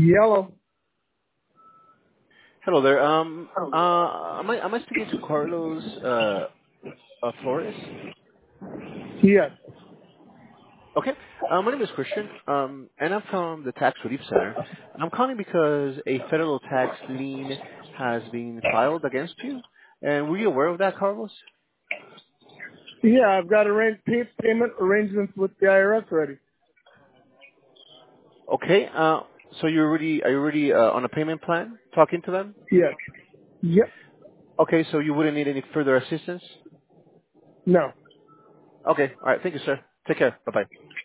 Yellow. Hello there. Am I speaking to Carlos Flores? Yes. Okay. My name is Christian, and I'm from the Tax Relief Center. I'm calling because a federal tax lien has been filed against you. And were you aware of that, Carlos? Yeah, I've got payment arrangements with the IRS already. Okay. So are you already on a payment plan? Talking to them? Yes. Yep. Okay. So you wouldn't need any further assistance? No. Okay. All right. Thank you, sir. Take care. Bye bye.